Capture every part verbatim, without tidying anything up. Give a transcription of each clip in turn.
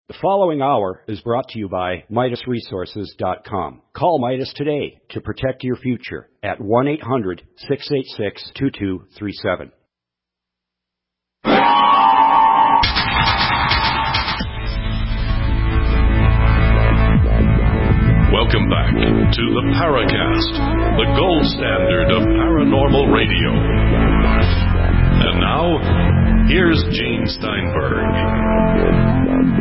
The following hour is brought to you by Midas Resources dot com. Call Midas today to protect your future at one eight hundred, six eight six, two two three seven. Welcome back to the Paracast, the gold standard of paranormal radio. And now, here's Gene Steinberg.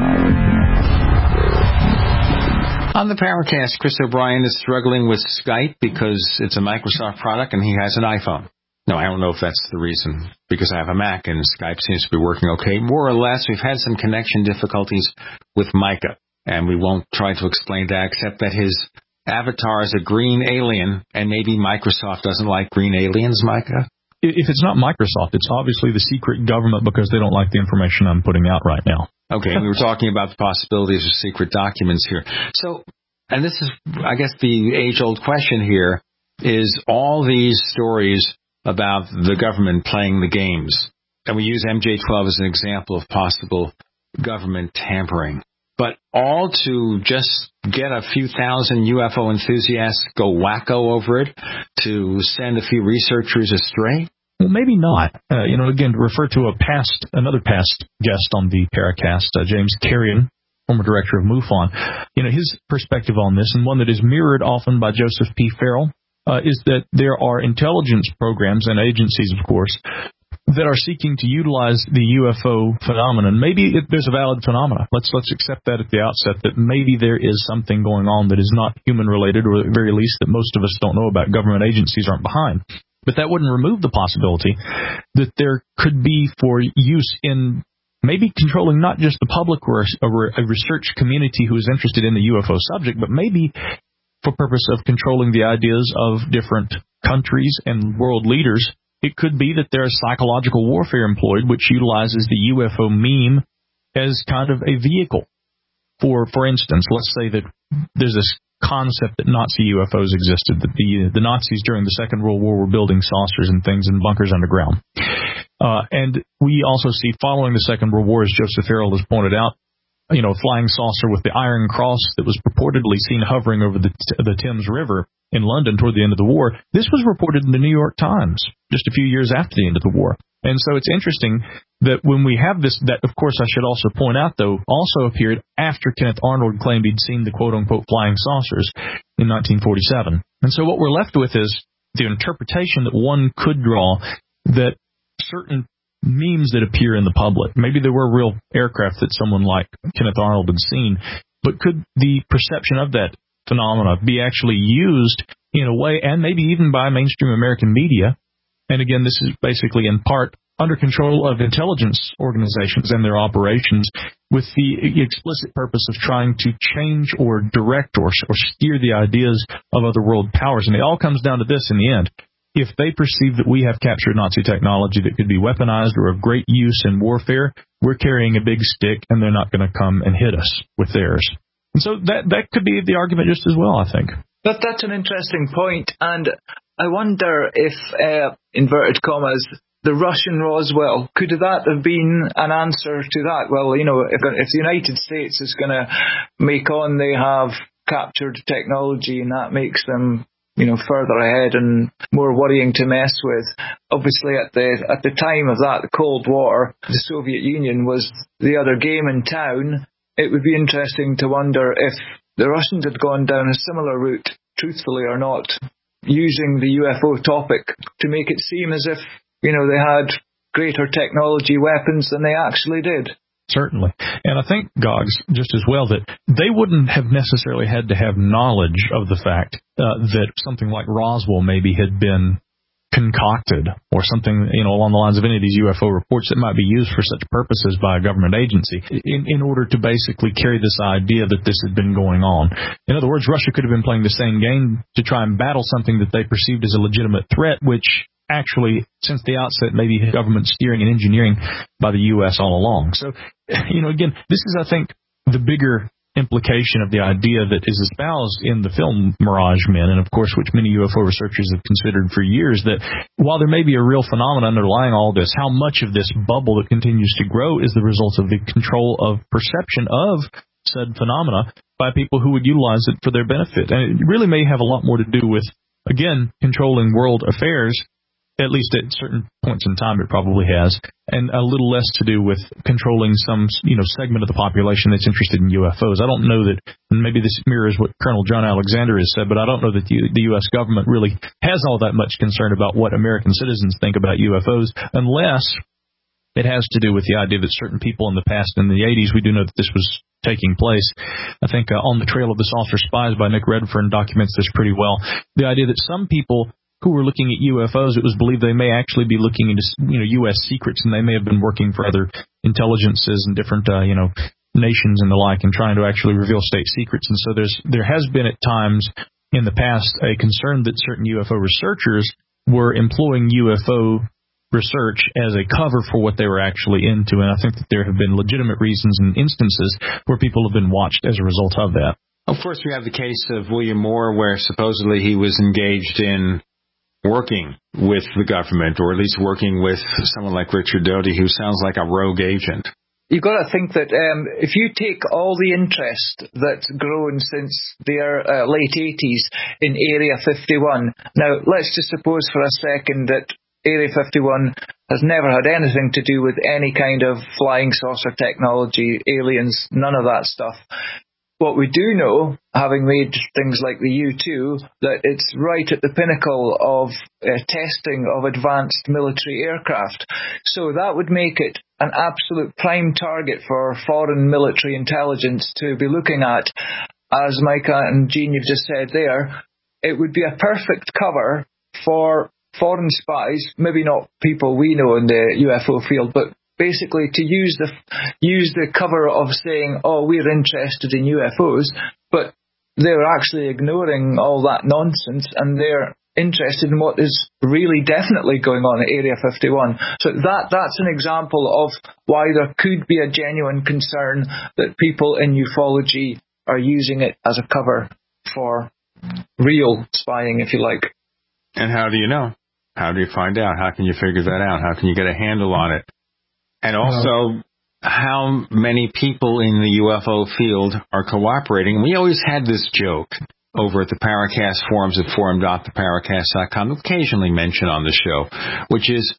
On the Paracast, Chris O'Brien is struggling with Skype because it's a Microsoft product and he has an iPhone. No, I don't know if that's the reason, because I have a Mac and Skype seems to be working okay. More or less, we've had some connection difficulties with Micah, and we won't try to explain that except that his avatar is a green alien, and maybe Microsoft doesn't like green aliens, Micah? If it's not Microsoft, it's obviously the secret government because they don't like the information I'm putting out right now. Okay, we were talking about the possibilities of secret documents here. So, and this is, I guess, the age-old question here, is all these stories about the government playing the games, and we use M J twelve as an example of possible government tampering, but all to just get a few thousand U F O enthusiasts go wacko over it, to send a few researchers astray? Well, maybe not. Uh, you know, again, to refer to a past, another past guest on the Paracast, uh, James Carrion, former director of MUFON, you know, his perspective on this, and one that is mirrored often by Joseph P. Farrell, uh, is that there are intelligence programs and agencies, of course, that are seeking to utilize the U F O phenomenon. Maybe it, there's a valid phenomenon. Let's let's accept that at the outset, that maybe there is something going on that is not human-related, or at the very least that most of us don't know about, government agencies aren't behind. But that wouldn't remove the possibility that there could be for use in maybe controlling not just the public or a research community who is interested in the U F O subject, but maybe for purpose of controlling the ideas of different countries and world leaders. It could be that there is psychological warfare employed, which utilizes the U F O meme as kind of a vehicle. For for instance, let's say that there's this concept that Nazi U F Os existed, that the the Nazis during the Second World War were building saucers and things in bunkers underground. Uh, and we also see, following the Second World War, as Joseph Farrell has pointed out, you know, a flying saucer with the Iron Cross that was purportedly seen hovering over the the Thames River in London toward the end of the war. This was reported in the New York Times just a few years after the end of the war. And so it's interesting that when we have this, that of course I should also point out, though, also appeared after Kenneth Arnold claimed he'd seen the quote-unquote flying saucers in nineteen forty-seven. And so what we're left with is the interpretation that one could draw that certain memes that appear in the public, maybe there were real aircraft that someone like Kenneth Arnold had seen, but could the perception of that phenomena be actually used in a way, and maybe even by mainstream American media? And again, this is basically in part under control of intelligence organizations and their operations, with the explicit purpose of trying to change or direct or, or steer the ideas of other world powers. And it all comes down to this in the end. If they perceive that we have captured Nazi technology that could be weaponized or of great use in warfare, we're carrying a big stick, and they're not going to come and hit us with theirs. And so that that could be the argument just as well, I think. But that's an interesting point, and I wonder if, uh, inverted commas, the Russian Roswell, could that have been an answer to that? Well, you know, if, if the United States is going to make on they have captured technology, and that makes them, you know, further ahead and more worrying to mess with. Obviously, at the at the time of that, the Cold War, the Soviet Union was the other game in town. It would be interesting to wonder if the Russians had gone down a similar route, truthfully or not, using the U F O topic to make it seem as if, you know, they had greater technology weapons than they actually did. Certainly. And I think, Gogs, just as well, that they wouldn't have necessarily had to have knowledge of the fact uh, that something like Roswell maybe had been concocted, or something, you know, along the lines of any of these U F O reports that might be used for such purposes by a government agency in, in order to basically carry this idea that this had been going on. In other words, Russia could have been playing the same game to try and battle something that they perceived as a legitimate threat, which actually, since the outset, maybe government steering and engineering by the U S all along. So, you know, again, this is, I think, the bigger implication of the idea that is espoused in the film Mirage Men, and of course which many U F O researchers have considered for years, that while there may be a real phenomenon underlying all this, how much of this bubble that continues to grow is the result of the control of perception of said phenomena by people who would utilize it for their benefit. And it really may have a lot more to do with, again, controlling world affairs. At least at certain points in time, it probably has, and a little less to do with controlling some, you know, segment of the population that's interested in U F Os. I don't know that, and maybe this mirrors what Colonel John Alexander has said, but I don't know that the, the U S government really has all that much concern about what American citizens think about U F Os, unless it has to do with the idea that certain people in the past, in the eighties, we do know that this was taking place. I think uh, On the Trail of the Saucer Spies by Nick Redfern documents this pretty well. The idea that some people who were looking at U F Os, it was believed they may actually be looking into, you know, U S secrets, and they may have been working for other intelligences and different, uh, you know, nations and the like, and trying to actually reveal state secrets. And so there's there has been at times in the past a concern that certain U F O researchers were employing U F O research as a cover for what they were actually into. And I think that there have been legitimate reasons and instances where people have been watched as a result of that. Of course, we have the case of William Moore, where supposedly he was engaged in working with the government, or at least working with someone like Richard Doty, who sounds like a rogue agent. You've got to think that um, if you take all the interest that's grown since their uh, late eighties in Area fifty-one, now let's just suppose for a second that Area fifty-one has never had anything to do with any kind of flying saucer technology, aliens, none of that stuff. What we do know, having made things like the U two, that it's right at the pinnacle of uh, testing of advanced military aircraft. So that would make it an absolute prime target for foreign military intelligence to be looking at. As Micah and Gene, you've just said there, it would be a perfect cover for foreign spies, maybe not people we know in the U F O field, but basically to use the use the cover of saying, oh, we're interested in U F Os, but they're actually ignoring all that nonsense, and they're interested in what is really definitely going on at Area fifty-one. So that that's an example of why there could be a genuine concern that people in ufology are using it as a cover for real spying, if you like. And how do you know? How do you find out? How can you figure that out? How can you get a handle on it? And also, how many people in the U F O field are cooperating? We always had this joke over at the Paracast forums at forum dot the paracast dot com, occasionally mentioned on the show, which is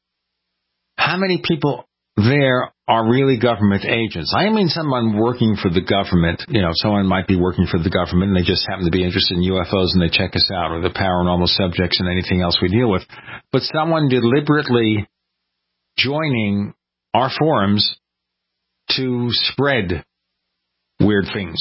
how many people there are really government agents. I mean someone working for the government. You know, someone might be working for the government and they just happen to be interested in U F Os and they check us out, or the paranormal subjects and anything else we deal with. But someone deliberately joining our forums to spread weird things.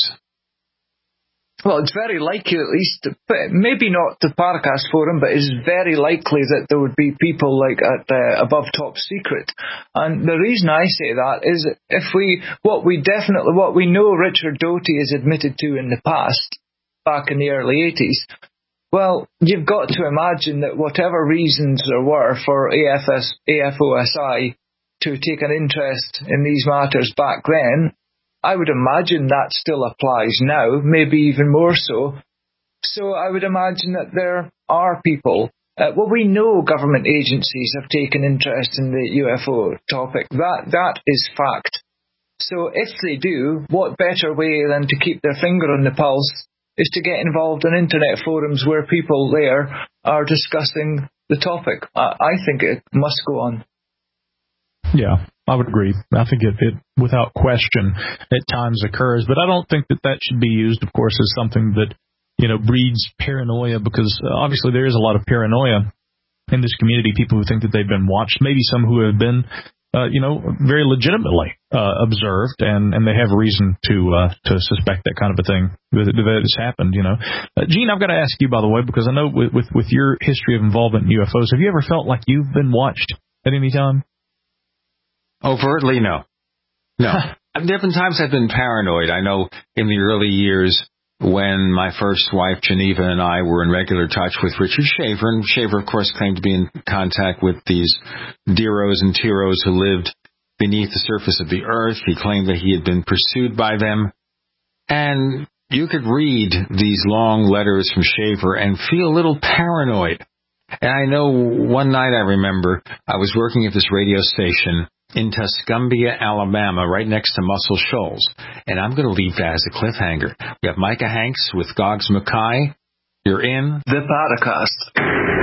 Well, it's very likely, at least, but maybe not the Paracast forum, but it's very likely that there would be people like at uh, above top secret. And the reason I say that is, if we, what we definitely, what we know Richard Doty has admitted to in the past, back in the early eighties, well, you've got to imagine that whatever reasons there were for A F S, A F O S I to take an interest in these matters back then, I would imagine that still applies now, maybe even more so. So I would imagine that there are people, uh, well, we know government agencies have taken interest in the U F O topic. That that is fact. So if they do, what better way than to keep their finger on the pulse is to get involved in internet forums where people there are discussing the topic. I, I think it must go on. Yeah, I would agree. I think it, it, without question, at times occurs, but I don't think that that should be used, of course, as something that, you know, breeds paranoia, because uh, obviously there is a lot of paranoia in this community, people who think that they've been watched, maybe some who have been, uh, you know, very legitimately uh, observed, and, and they have reason to uh, to suspect that kind of a thing that, that has happened, you know. Uh, Gene, I've got to ask you, by the way, because I know with, with, with your history of involvement in U F Os, have you ever felt like you've been watched at any time? Overtly, no. No. There have been times I've been paranoid. I know in the early years when my first wife, Geneva, and I were in regular touch with Richard Shaver, and Shaver, of course, claimed to be in contact with these Deros and Tiros who lived beneath the surface of the earth. He claimed that he had been pursued by them. And you could read these long letters from Shaver and feel a little paranoid. And I know one night I remember I was working at this radio station in Tuscumbia, Alabama, right next to Muscle Shoals. And I'm going to leave that as a cliffhanger. We have Micah Hanks with Gogs Mackay. You're in the Paracast.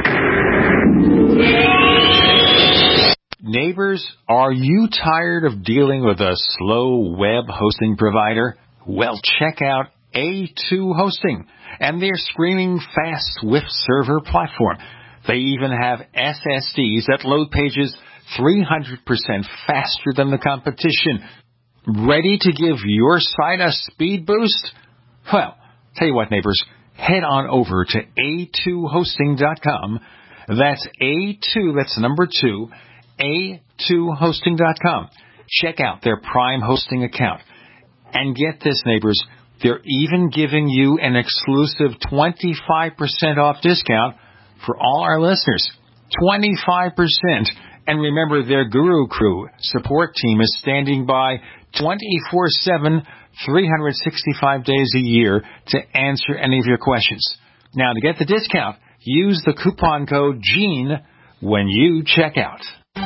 Neighbors, are you tired of dealing with a slow web hosting provider? Well, check out A two Hosting and their screaming fast Swift server platform. They even have S S Ds that load pages three hundred percent faster than the competition. Ready to give your site a speed boost? Well, tell you what, neighbors, head on over to A two hosting dot com. That's A two, that's number two, A two hosting dot com. Check out their Prime hosting account. And get this, neighbors, they're even giving you an exclusive twenty-five percent off discount for all our listeners. twenty-five percent. And remember, their Guru Crew support team is standing by twenty-four seven, three hundred sixty-five days a year to answer any of your questions. Now, to get the discount, use the coupon code GENE when you check out.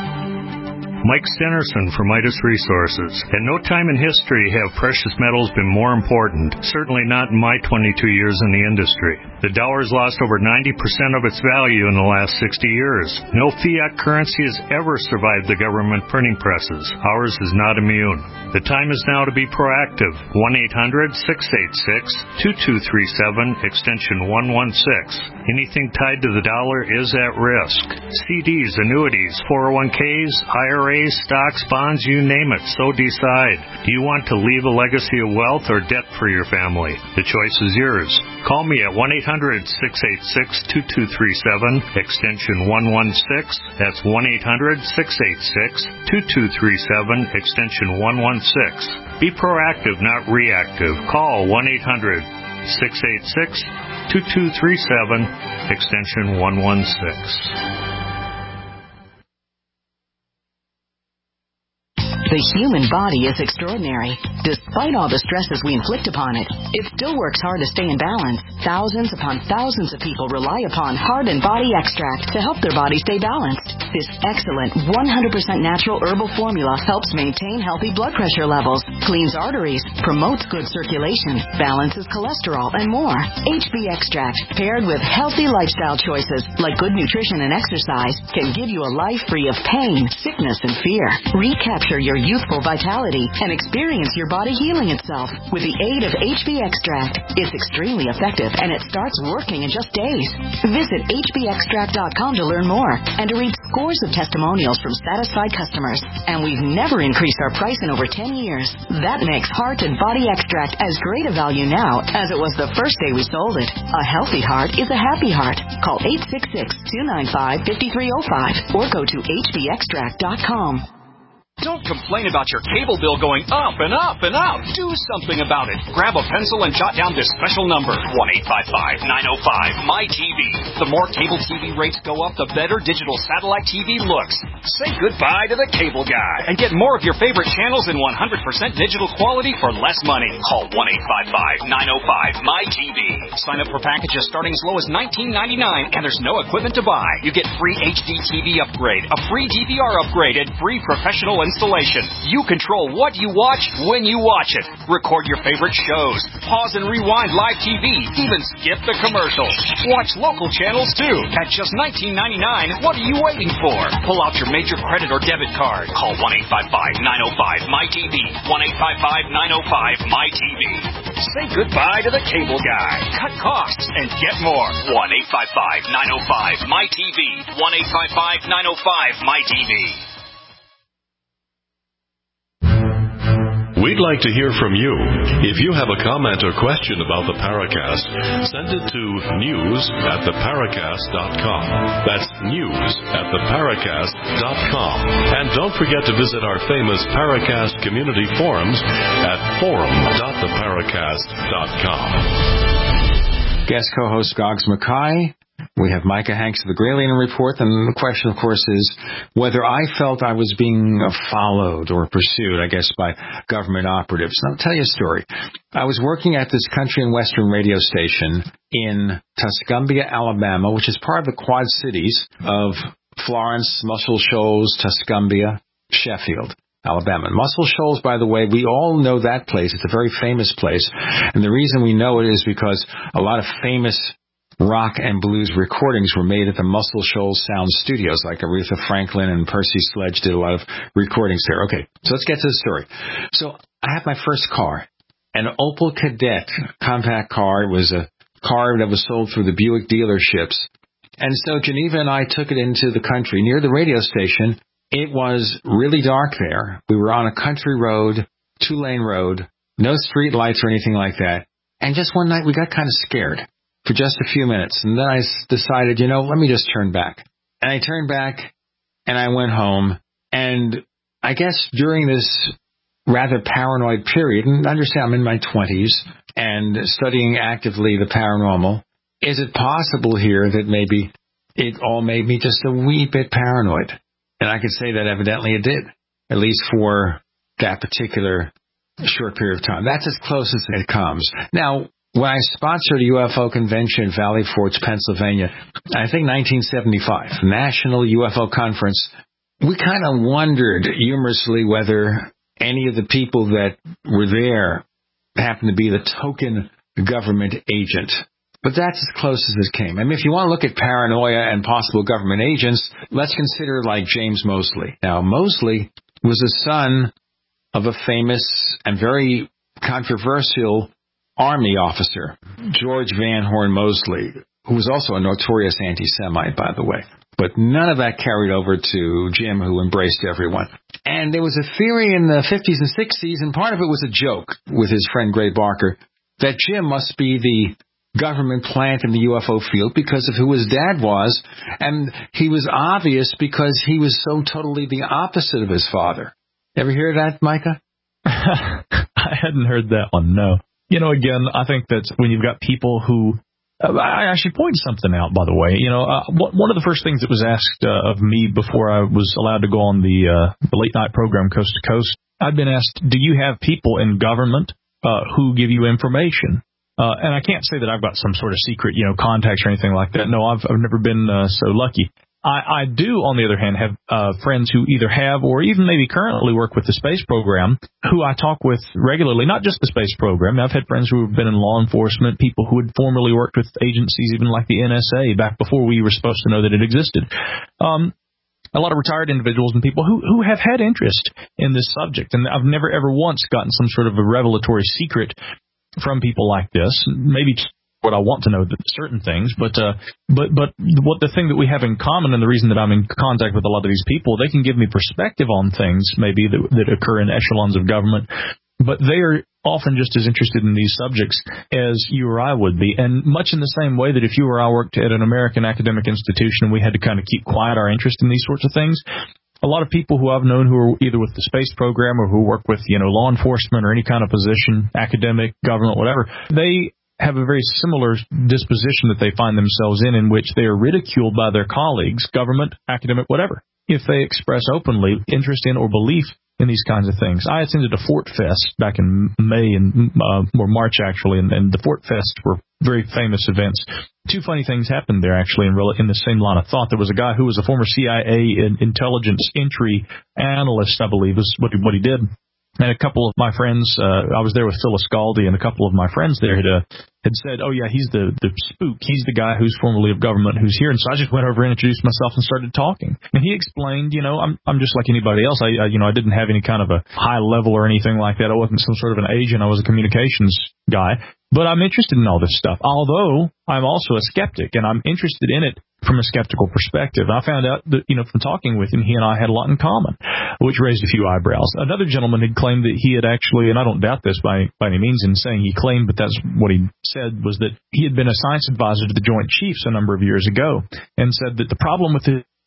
Mike Stenerson from Midas Resources. At no time in history have precious metals been more important, certainly not in my twenty-two years in the industry. The dollar has lost over ninety percent of its value in the last sixty years. No fiat currency has ever survived the government printing presses. Ours is not immune. The time is now to be proactive. one eight hundred, six eight six, two two three seven, extension one one six. Anything tied to the dollar is at risk. C Ds, annuities, four oh one Ks, I R As, stocks, bonds, you name it, so decide. Do you want to leave a legacy of wealth or debt for your family? The choice is yours. Call me at one eight hundred, six eight six, two two three seven, extension one one six. That's one eight hundred, six eight six, two two three seven, extension one one six. Be proactive, not reactive. Call one eight hundred, six eight six, two two three seven, extension one one six. The human body is extraordinary. Despite all the stresses we inflict upon it, it still works hard to stay in balance. Thousands upon thousands of people rely upon Heart and Body Extract to help their body stay balanced. This excellent one hundred percent natural herbal formula helps maintain healthy blood pressure levels, cleans arteries, promotes good circulation, balances cholesterol, and more. H B Extract, paired with healthy lifestyle choices like good nutrition and exercise, can give you a life free of pain, sickness, and fear. Recapture your youthful vitality and experience your body healing itself with the aid of H B Extract. It's extremely effective and it starts working in just days. Visit H B extract dot com to learn more and to read scores of testimonials from satisfied customers. And we've never increased our price in over ten years. That makes Heart and Body Extract as great a value now as it was the first day we sold it. A healthy heart is a happy heart. Call eight six six, two nine five, five three zero five or go to H B extract dot com. Don't complain about your cable bill going up and up and up. Do something about it. Grab a pencil and jot down this special number, one eight five five, nine oh five, M Y T V. The more cable T V rates go up, the better digital satellite T V looks. Say goodbye to the cable guy and get more of your favorite channels in one hundred percent digital quality for less money. Call one eight five five, nine oh five, M Y T V. Sign up for packages starting as low as nineteen ninety-nine and there's no equipment to buy. You get free H D T V upgrade, a free D V R upgrade, and free professional installation. You control what you watch when you watch it. Record your favorite shows. Pause and rewind live T V. Even skip the commercials. Watch local channels too. At just nineteen ninety-nine, what are you waiting for? Pull out your major credit or debit card. Call one eight five five, nine oh five, M Y T V. one eight five five, nine oh five, M Y T V. Say goodbye to the cable guy. Cut costs and get more. one eight five five, nine oh five, M Y T V. one eight five five, nine oh five, M Y T V. We'd like to hear from you. If you have a comment or question about the Paracast, send it to news at the paracast dot com. That's news at the paracast dot com. And don't forget to visit our famous Paracast community forums at forum dot the paracast dot com. Guest co-host Gogs Mackay We have Micah Hanks of the Gralien Report, and the question, of course, is whether I felt I was being followed or pursued, I guess, by government operatives. And I'll tell you a story. I was working at this country and western radio station in Tuscumbia, Alabama, which is part of the Quad Cities of Florence, Muscle Shoals, Tuscumbia, Sheffield, Alabama. Muscle Shoals, by the way, we all know that place. It's a very famous place. And the reason we know it is because a lot of famous rock and blues recordings were made at the Muscle Shoals Sound Studios, like Aretha Franklin and Percy Sledge did a lot of recordings there. Okay, so let's get to the story. So I had my first car, an Opel Kadett compact car. It was a car that was sold through the Buick dealerships. And so Geneva and I took it into the country near the radio station. It was really dark there. We were on a country road, two-lane road, no street lights or anything like that. And just one night we got kind of scared for just a few minutes. And then I decided, you know, let me just turn back. And I turned back and I went home. And I guess during this rather paranoid period, and understand I'm in my twenties and studying actively the paranormal, is it possible here that maybe it all made me just a wee bit paranoid? And I could say that evidently it did, at least for that particular short period of time. That's as close as it comes. Now, when I sponsored a U F O convention in Valley Forge, Pennsylvania, I think nineteen seventy-five, National U F O Conference, we kind of wondered humorously whether any of the people that were there happened to be the token government agent. But that's as close as it came. I mean, if you want to look at paranoia and possible government agents, let's consider like James Moseley. Now, Moseley was the son of a famous and very controversial Army officer, George Van Horn Moseley, who was also a notorious anti-Semite, by the way. But none of that carried over to Jim, who embraced everyone. And there was a theory in the fifties and sixties, and part of it was a joke with his friend Gray Barker, that Jim must be the government plant in the U F O field because of who his dad was. And he was obvious because he was so totally the opposite of his father. Ever hear that, Micah? I hadn't heard that one, no. You know, again, I think that when you've got people who, uh, I should point something out, by the way. You know, uh, one of the first things that was asked uh, of me before I was allowed to go on the, uh, the late night program Coast to Coast, I'd been asked, do you have people in government uh, who give you information? Uh, and I can't say that I've got some sort of secret, you know, contacts or anything like that. No, I've, I've never been uh, so lucky. I, I do, on the other hand, have uh, friends who either have or even maybe currently work with the space program who I talk with regularly, not just the space program. I've had friends who have been in law enforcement, people who had formerly worked with agencies, even like the N S A, back before we were supposed to know that it existed. Um, a lot of retired individuals and people who, who have had interest in this subject. And I've never, ever once gotten some sort of a revelatory secret from people like this. Maybe what I want to know, certain things, but uh, but but what the thing that we have in common, and the reason that I'm in contact with a lot of these people, they can give me perspective on things maybe that, that occur in echelons of government, but they are often just as interested in these subjects as you or I would be, and much in the same way that if you or I worked at an American academic institution and we had to kind of keep quiet our interest in these sorts of things. A lot of people who I've known who are either with the space program or who work with, you know, law enforcement or any kind of position, academic, government, whatever, they have a very similar disposition that they find themselves in, in which they are ridiculed by their colleagues, government, academic, whatever, if they express openly interest in or belief in these kinds of things. I attended a Fort Fest back in May and uh, or March, actually, and, and the Fort Fest were very famous events. Two funny things happened there, actually, in, in the same line of thought. There was a guy who was a former C I A intelligence entry analyst, I believe, is what he, what he did. And a couple of my friends, uh, I was there with Phyllis Scaldi, and a couple of my friends there had uh, had said, oh, yeah, he's the, the spook. He's the guy who's formerly of government who's here. And so I just went over and introduced myself and started talking. And he explained, you know, I'm I'm just like anybody else. I, I you know, I didn't have any kind of a high level or anything like that. I wasn't some sort of an agent. I was a communications guy. But I'm interested in all this stuff, although I'm also a skeptic, and I'm interested in it from a skeptical perspective. I found out that, you know, from talking with him, he and I had a lot in common, which raised a few eyebrows. Another gentleman had claimed that he had actually, and I don't doubt this by, by any means in saying he claimed, but that's what he said, was that he had been a science advisor to the Joint Chiefs a number of years ago, and said that the problem with his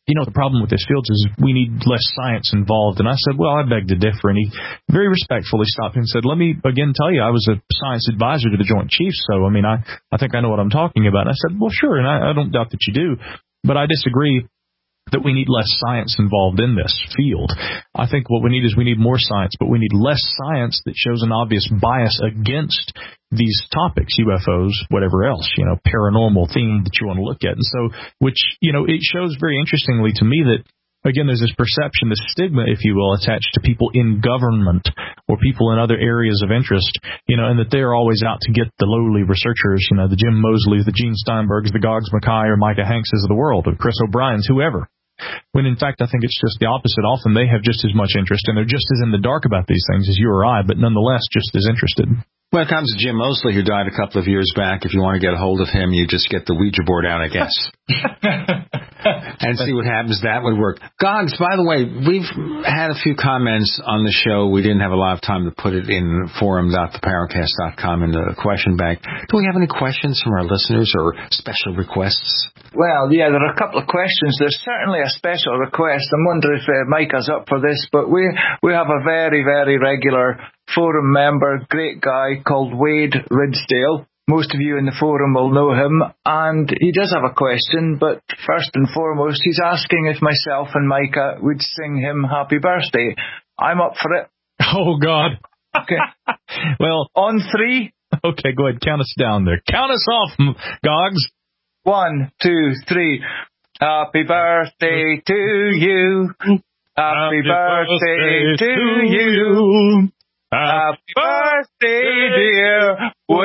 you know, the problem with this field is we need less science involved. And I said, well, I beg to differ. And he very respectfully stopped me and said, let me again tell you, I was a science advisor to the Joint Chiefs. So, I mean, I, I think I know what I'm talking about. And I said, well, sure. And I, I don't doubt that you do. But I disagree that we need less science involved in this field. I think what we need is we need more science, but we need less science that shows an obvious bias against these topics, U F Os, whatever else, you know, paranormal theme that you want to look at. And so, which, you know, it shows very interestingly to me that, again, there's this perception, this stigma, if you will, attached to people in government or people in other areas of interest, you know, and that they're always out to get the lowly researchers, you know, the Jim Mosleys, the Gene Steinbergs, the Gogs Mackay or Micah Hankses of the world, or Chris O'Brien's, whoever. When, in fact, I think it's just the opposite. Often they have just as much interest, and they're just as in the dark about these things as you or I, but nonetheless just as interested. When it comes to Jim Moseley, who died a couple of years back, if you want to get a hold of him, you just get the Ouija board out, I guess, and see what happens. That would work. Gogs, by the way, we've had a few comments on the show. We didn't have a lot of time to put it in forum dot the paracast dot com in the question bank. Do we have any questions from our listeners or special requests? Well, yeah, there are a couple of questions. There's certainly a special request. I'm wondering if uh, Micah's up for this, but we we have a very, very regular forum member, great guy called Wade Ridsdale. Most of you in the forum will know him, and he does have a question, but first and foremost, he's asking if myself and Micah would sing him happy birthday. I'm up for it. Oh, God. Okay. Well, on three. Okay, go ahead. Count us down there. Count us off, Gogs. One, two, three. Happy birthday to you. Happy, Happy birthday, birthday to you. Happy birthday, dear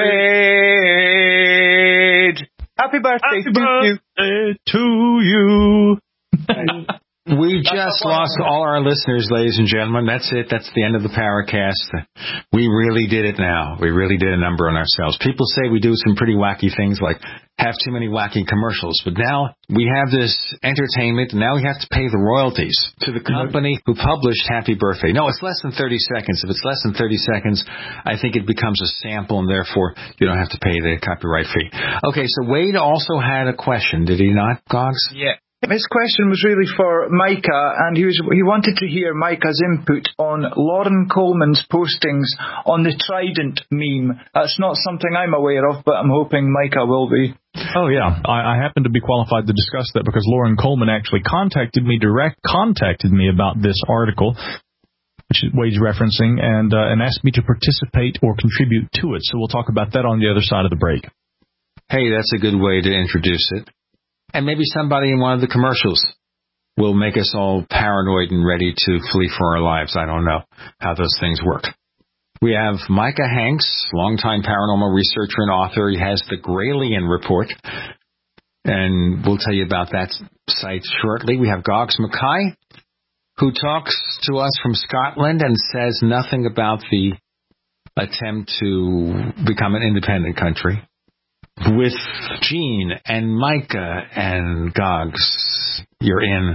Wade. Happy birthday Happy to birthday you. to you. We just lost all our listeners, ladies and gentlemen. That's it. That's the end of the Paracast. We really did it now. We really did a number on ourselves. People say we do some pretty wacky things like have too many wacky commercials. But now we have this entertainment, and now we have to pay the royalties to the company who published Happy Birthday. No, it's less than thirty seconds. If it's less than thirty seconds, I think it becomes a sample, and therefore you don't have to pay the copyright fee. Okay, so Wade also had a question, did he not, Gogs? Yeah. His question was really for Micah, and he was he wanted to hear Micah's input on Lauren Coleman's postings on the Trident meme. That's not something I'm aware of, but I'm hoping Micah will be. Oh, yeah. I, I happen to be qualified to discuss that because Lauren Coleman actually contacted me, direct contacted me about this article, which Wade's referencing, and, uh, and asked me to participate or contribute to it. So we'll talk about that on the other side of the break. Hey, that's a good way to introduce it. And maybe somebody in one of the commercials will make us all paranoid and ready to flee for our lives. I don't know how those things work. We have Micah Hanks, longtime paranormal researcher and author. He has the Gralien Report, and we'll tell you about that site shortly. We have Gogs Mackay, who talks to us from Scotland and says nothing about the attempt to become an independent country. With Gene and Micah and Gogs, you're in.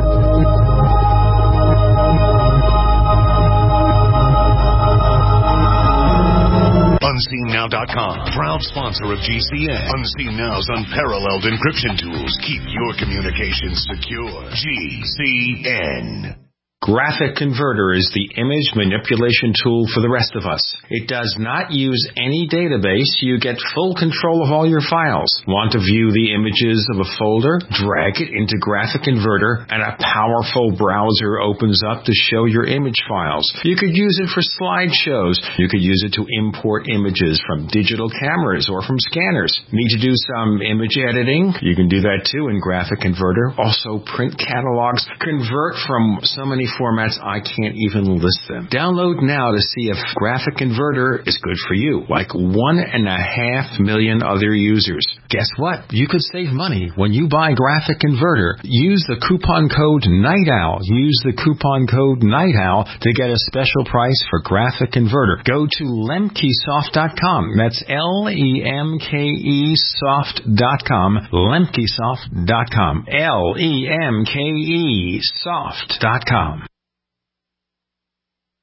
Unseen Now dot com, proud sponsor of G C N. Unseen Now's unparalleled encryption tools keep your communications secure. G C N. Graphic Converter is the image manipulation tool for the rest of us. It does not use any database. You get full control of all your files. Want to view the images of a folder? Drag it into Graphic Converter and a powerful browser opens up to show your image files. You could use it for slideshows. You could use it to import images from digital cameras or from scanners. Need to do some image editing? You can do that too in Graphic Converter. Also print catalogs. Convert from so many formats I can't even list them. Download now to see if Graphic Converter is good for you, like one and a half million other users. Guess what? You could save money when you buy Graphic Converter. Use the coupon code NIGHTOWL. Use the coupon code NIGHTOWL to get a special price for Graphic Converter. Go to lemkesoft dot com. That's L E M K E soft dot com. lemkesoft dot com. L E M K E soft dot com. The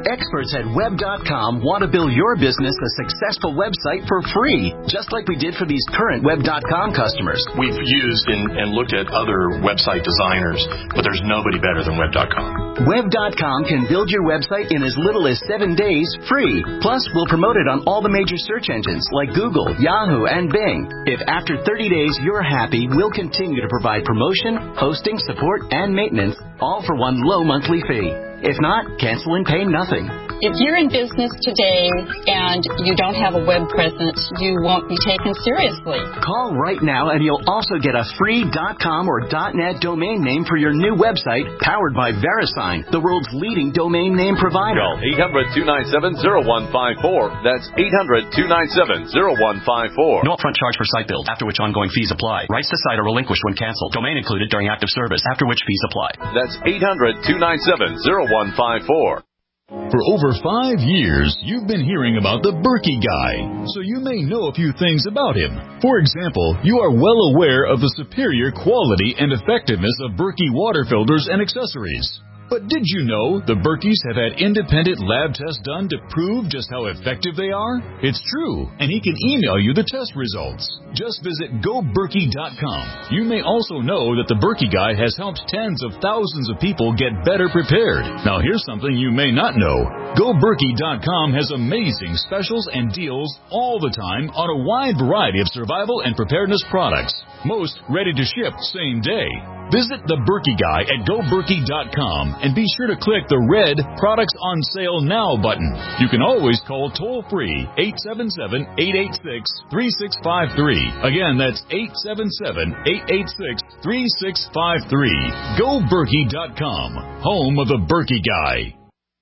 The experts at web dot com want to build your business a successful website for free, just like we did for these current web dot com customers. We've used and, and looked at other website designers, but there's nobody better than web dot com. web dot com can build your website in as little as seven days free. Plus, we'll promote it on all the major search engines like Google, Yahoo, and Bing. If after thirty days you're happy, we'll continue to provide promotion, hosting, support, and maintenance, all for one low monthly fee. If not, cancel and pay nothing. If you're in business today and you don't have a web presence, you won't be taken seriously. Call right now and you'll also get a free .com or .net domain name for your new website powered by VeriSign, the world's leading domain name provider. Call eight hundred, two nine seven, zero one five four. That's eight hundred, two nine seven, zero one five four. No upfront charge for site build, after which ongoing fees apply. Rights to site are relinquished when canceled. Domain included during active service, after which fees apply. That's eight hundred, two nine seven, zero one five four. For over five years, you've been hearing about the Berkey Guy, so you may know a few things about him. For example, you are well aware of the superior quality and effectiveness of Berkey water filters and accessories. But did you know the Berkeys have had independent lab tests done to prove just how effective they are? It's true, and he can email you the test results. Just visit go berkey dot com. You may also know that the Berkey Guy has helped tens of thousands of people get better prepared. Now here's something you may not know. go berkey dot com has amazing specials and deals all the time on a wide variety of survival and preparedness products. Most ready to ship same day. Visit the Berkey Guy at go berkey dot com and be sure to click the red Products on Sale Now button. You can always call toll-free eight seven seven, eight eight six, three six five three. Again, that's eight seven seven, eight eight six, three six five three. go berkey dot com, home of the Berkey Guy.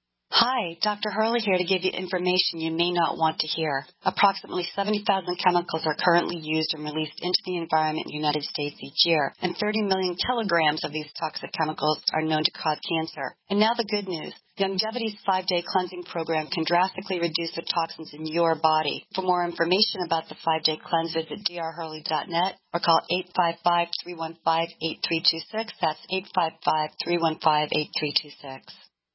Hi, Doctor Hurley here to give you information you may not want to hear. Approximately seventy thousand chemicals are currently used and released into the environment in the United States each year, and thirty million kilograms of these toxic chemicals are known to cause cancer. And now the good news. Longevity's five-day cleansing program can drastically reduce the toxins in your body. For more information about the five-day cleanse, visit d r hurley dot net or call eight five five, three one five, eight three two six. That's eight five five, three one five, eight three two six.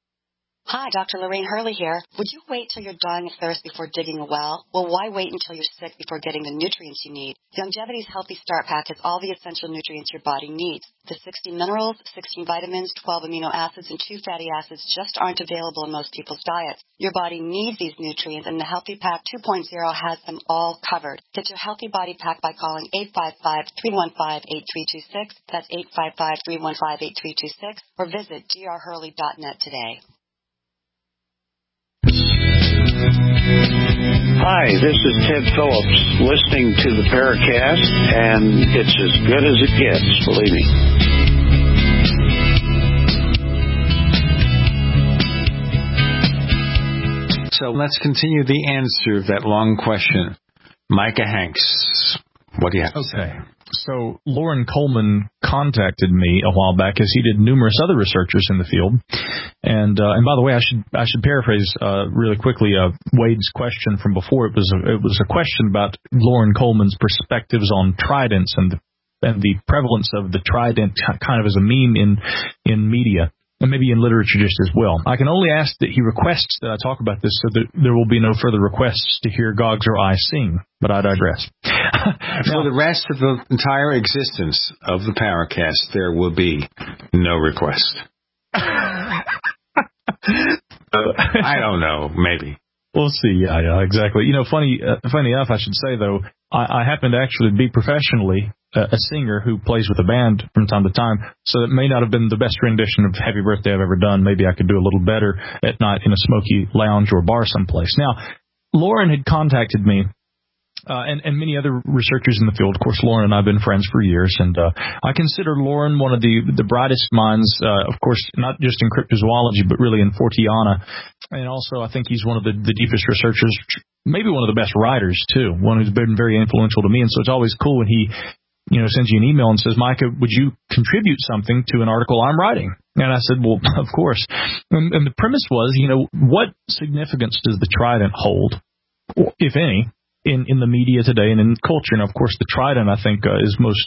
Hi, Doctor Lorraine Hurley here. Would you wait till you're dying of thirst before digging a well? Well, why wait until you're sick before getting the nutrients you need? Longevity's Healthy Start Pack has all the essential nutrients your body needs. The sixty minerals, sixteen vitamins, twelve amino acids, and two fatty acids just aren't available in most people's diets. Your body needs these nutrients, and the Healthy Pack two point oh has them all covered. Get your Healthy Body Pack by calling eight five five, three one five, eight three two six. That's eight five five, three one five, eight three two six. Or visit d r hurley dot net today. Hi, this is Ted Phillips, listening to the Paracast, and it's as good as it gets, believe me. So let's continue the answer of that long question. Micah Hanks, what do you have to okay. say? So Loren Coleman contacted me a while back, as he did numerous other researchers in the field. And uh, and by the way, I should I should paraphrase uh, really quickly uh, Wade's question from before. It was a, it was a question about Loren Coleman's perspectives on tridents and the, and the prevalence of the trident kind of as a meme in in media. And maybe in literature just as well. I can only ask that he requests that I talk about this so that there will be no further requests to hear Gogs or I sing, but I digress. For the rest of the entire existence of the Paracast, there will be no request. uh, I don't know, maybe. We'll see. Yeah, yeah, exactly. You know, funny, uh, funny enough, I should say, though, I, I happen to actually be professionally uh, a singer who plays with a band from time to time, so it may not have been the best rendition of Happy Birthday I've ever done. Maybe I could do a little better at night in a smoky lounge or bar someplace. Now, Loren had contacted me. Uh, and, and many other researchers in the field. Of course, Loren and I have been friends for years, and uh, I consider Loren one of the, the brightest minds, uh, of course, not just in cryptozoology, but really in Forteana. And also, I think he's one of the, the deepest researchers, maybe one of the best writers, too, one who's been very influential to me. And so it's always cool when he, you know, sends you an email and says, Micah, would you contribute something to an article I'm writing? And I said, well, of course. And, and the premise was, you know, what significance does the trident hold, if any, in, in the media today and in culture? And, of course, the trident, I think, uh, is most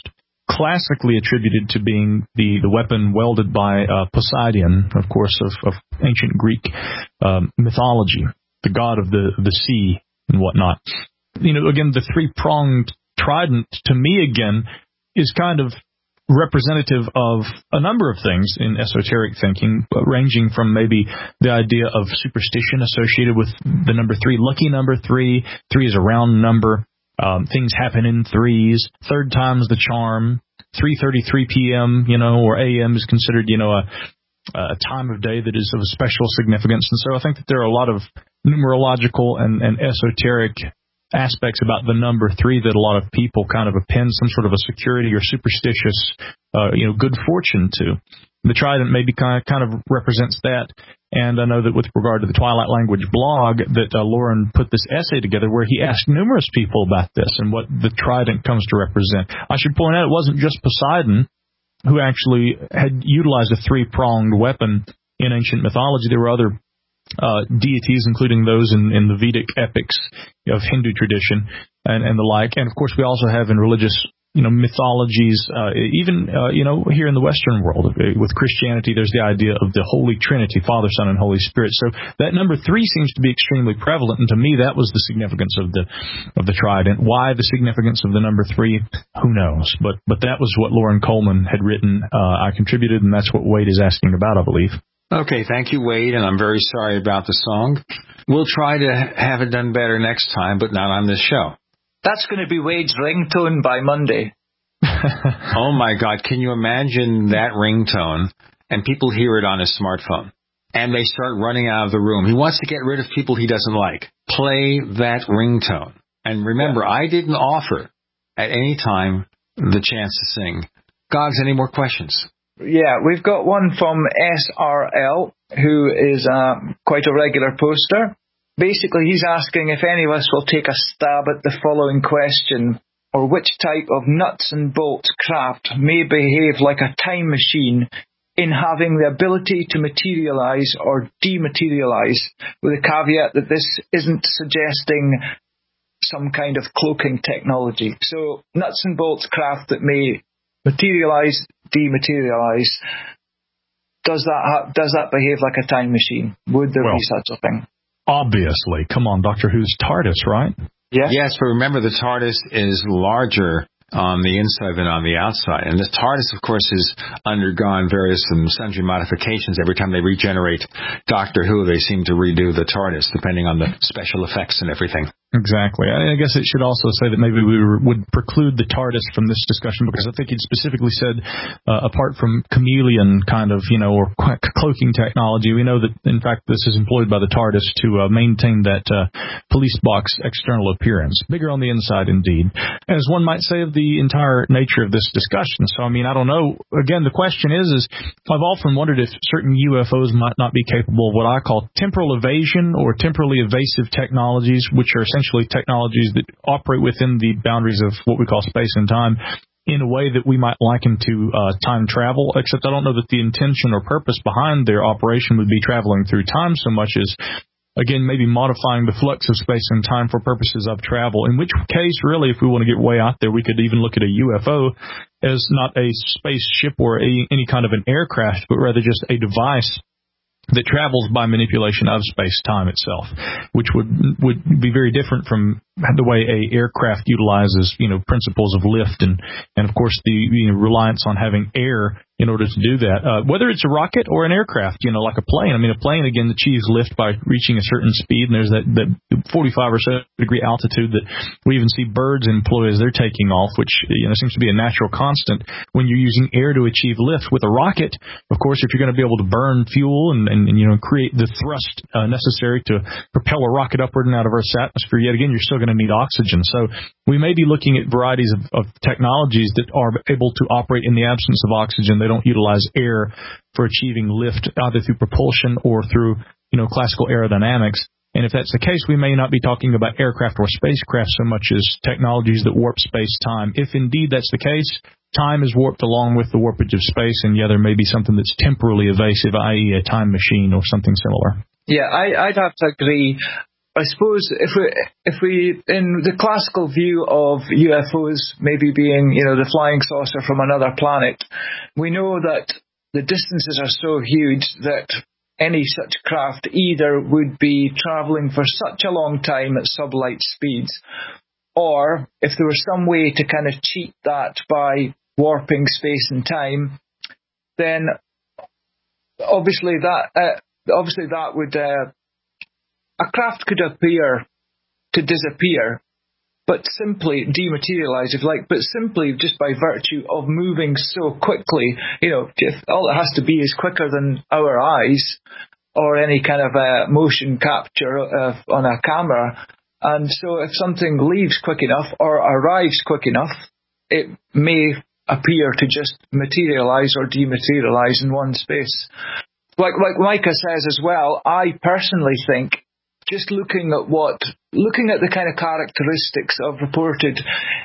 classically attributed to being the, the weapon wielded by uh, Poseidon, of course, of, of ancient Greek um, mythology, the god of the, the sea and whatnot. You know, again, the three-pronged trident, to me, again, is kind of representative of a number of things in esoteric thinking, ranging from maybe the idea of superstition associated with the number three, lucky number three. Three is a round number. Um, things happen in threes. Third time's the charm. three thirty-three p.m., you know, or A M is considered, you know, a, a time of day that is of special significance. And so I think that there are a lot of numerological and, and esoteric aspects about the number three that a lot of people kind of append some sort of a security or superstitious, uh, you know, good fortune to. The trident maybe kind of, kind of represents that. And I know that with regard to the Twilight Language blog, that uh, Lauren put this essay together where he asked numerous people about this and what the trident comes to represent. I should point out it wasn't just Poseidon who actually had utilized a three-pronged weapon in ancient mythology. There were other Uh, deities, including those in, in the Vedic epics of Hindu tradition and, and the like. And, of course, we also have in religious, you know, mythologies, uh, even, uh, you know, here in the Western world. With Christianity, there's the idea of the Holy Trinity, Father, Son, and Holy Spirit. So that number three seems to be extremely prevalent, and to me that was the significance of the of the trident. Why the significance of the number three, who knows? But, but that was what Loren Coleman had written. Uh, I contributed, and that's what Wade is asking about, I believe. Okay, thank you, Wade, and I'm very sorry about the song. We'll try to have it done better next time, but not on this show. That's going to be Wade's ringtone by Monday. Oh, my God. Can you imagine that ringtone, and people hear it on his smartphone, and they start running out of the room? He wants to get rid of people he doesn't like. Play that ringtone. And remember, yeah. I didn't offer at any time the chance to sing. Gogs, any more questions? Yeah, we've got one from S R L, who is uh, quite a regular poster. Basically, he's asking if any of us will take a stab at the following question, or which type of nuts and bolts craft may behave like a time machine in having the ability to materialize or dematerialize, with a caveat that this isn't suggesting some kind of cloaking technology. So, nuts and bolts craft that may materialize, dematerialize. Does that ha- does that behave like a time machine? Would there well, be such a thing? Obviously. Come on, Doctor Who's TARDIS, right? Yeah. Yes, but remember the TARDIS is larger on the inside than on the outside. And the TARDIS, of course, has undergone various and sundry modifications. Every time they regenerate Doctor Who, they seem to redo the TARDIS, depending on the special effects and everything. Exactly. I guess it should also say that maybe we would preclude the TARDIS from this discussion, because I think he specifically said, uh, apart from chameleon kind of, you know, or cloaking technology, we know that, in fact, this is employed by the TARDIS to uh, maintain that uh, police box external appearance. Bigger on the inside, indeed. As one might say of the entire nature of this discussion. So, I mean, I don't know. Again, the question is, is I've often wondered if certain U F Os might not be capable of what I call temporal evasion or temporally evasive technologies, which are essentially technologies that operate within the boundaries of what we call space and time in a way that we might liken to uh, time travel, except I don't know that the intention or purpose behind their operation would be traveling through time so much as, again, maybe modifying the flux of space and time for purposes of travel, in which case, really, if we want to get way out there, we could even look at a U F O as not a spaceship or a, any kind of an aircraft, but rather just a device that travels by manipulation of space-time itself, which would would be very different from the way a aircraft utilizes, you know, principles of lift and, and of course, the you know, reliance on having air in order to do that. Uh, whether it's a rocket or an aircraft, you know, like a plane. I mean, a plane, again, achieves lift by reaching a certain speed, and there's that, that forty-five or so degree altitude that we even see birds employ as they're taking off, which, you know, seems to be a natural constant when you're using air to achieve lift. With a rocket, of course, if you're going to be able to burn fuel and, and, and you know, create the thrust uh, necessary to propel a rocket upward and out of Earth's atmosphere, yet again, you're still going to need oxygen. So we may be looking at varieties of, of technologies that are able to operate in the absence of oxygen. They don't utilize air for achieving lift, either through propulsion or through, you know, classical aerodynamics. And if that's the case, we may not be talking about aircraft or spacecraft so much as technologies that warp space-time. If indeed that's the case, time is warped along with the warpage of space, and yeah, there may be something that's temporally evasive, that is a time machine or something similar. Yeah, I, I'd have to agree. I suppose if we, if we, in the classical view of U F Os maybe being, you know, the flying saucer from another planet, we know that the distances are so huge that any such craft either would be travelling for such a long time at sublight speeds, or if there was some way to kind of cheat that by warping space and time, then obviously that uh, obviously that would uh, a craft could appear to disappear, but simply dematerialize, if you like, but simply just by virtue of moving so quickly. You know, if all it has to be is quicker than our eyes or any kind of uh, motion capture uh, on a camera. And so if something leaves quick enough or arrives quick enough, it may appear to just materialize or dematerialize in one space. Like, like Micah says as well, I personally think, just looking at what, looking at the kind of characteristics of reported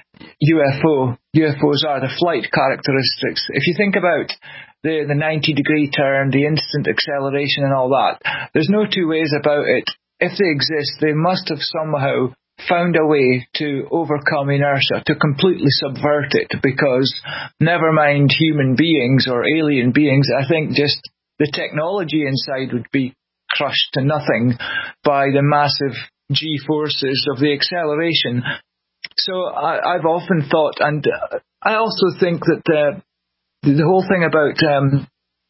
U F O, U F Os are, the flight characteristics. If you think about the, the ninety degree turn, the instant acceleration and all that, there's no two ways about it. If they exist, they must have somehow found a way to overcome inertia, to completely subvert it, because never mind human beings or alien beings, I think just the technology inside would be crushed to nothing by the massive G-forces of the acceleration. So I, I've often thought, and I also think that the, the whole thing about um,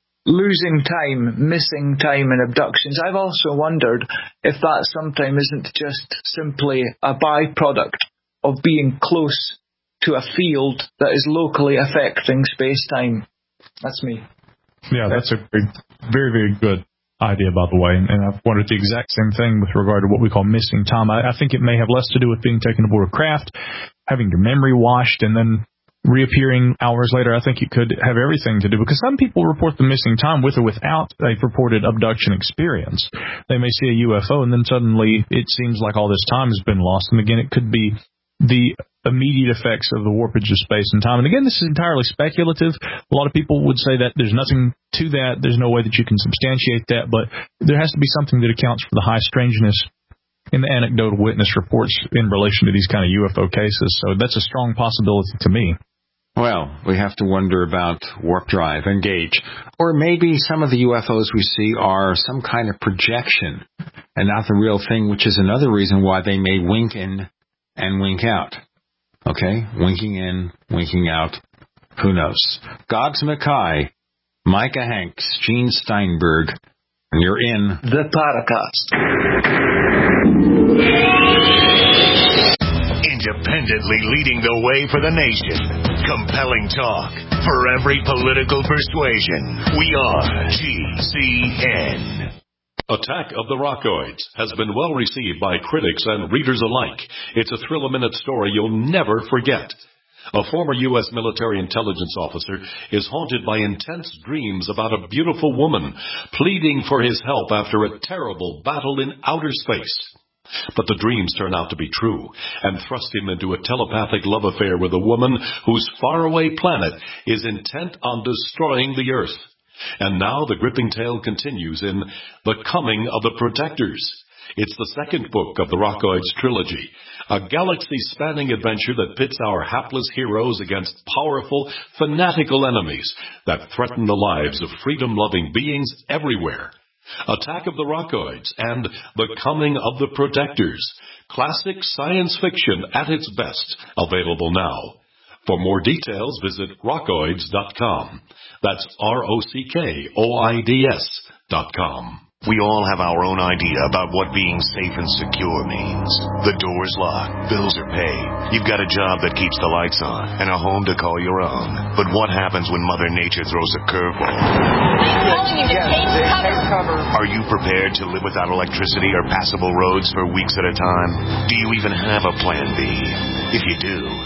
losing time, missing time in abductions, I've also wondered if that sometimes isn't just simply a byproduct of being close to a field that is locally affecting space-time. That's me. Yeah, that's a very, very, very good idea, by the way, and I've wondered the exact same thing with regard to what we call missing time. I, I think it may have less to do with being taken aboard a craft, having your memory washed, and then reappearing hours later. I think it could have everything to do, because some people report the missing time with or without a reported abduction experience. They may see a U F O, and then suddenly it seems like all this time has been lost. And again, it could be the immediate effects of the warpage of space and time. And again, this is entirely speculative. A lot of people would say that there's nothing to that. There's no way that you can substantiate that, but there has to be something that accounts for the high strangeness in the anecdotal witness reports in relation to these kind of U F O cases. So that's a strong possibility to me. Well, we have to wonder about warp drive and gauge. Or maybe some of the U F Os we see are some kind of projection and not the real thing, which is another reason why they may wink in and wink out. Okay? Winking in, winking out. Who knows? Gogs Mackay, Micah Hanks, Gene Steinberg, and you're in the Paracast. Independently leading the way for the nation. Compelling talk for every political persuasion. We are G C N. Attack of the Rockoids has been well received by critics and readers alike. It's a thrill-a-minute story you'll never forget. A former U S military intelligence officer is haunted by intense dreams about a beautiful woman pleading for his help after a terrible battle in outer space. But the dreams turn out to be true and thrust him into a telepathic love affair with a woman whose faraway planet is intent on destroying the Earth. And now the gripping tale continues in The Coming of the Protectors. It's the second book of the Rockoids trilogy, a galaxy-spanning adventure that pits our hapless heroes against powerful, fanatical enemies that threaten the lives of freedom-loving beings everywhere. Attack of the Rockoids and The Coming of the Protectors. Classic science fiction at its best. Available now. For more details, visit rockoids dot com. That's R O C K O I D S dot com. We all have our own idea about what being safe and secure means. The door's locked, bills are paid, you've got a job that keeps the lights on, and a home to call your own. But what happens when Mother Nature throws a curveball? I'm telling you to take cover. Are you prepared to live without electricity or passable roads for weeks at a time? Do you even have a plan B? If you do,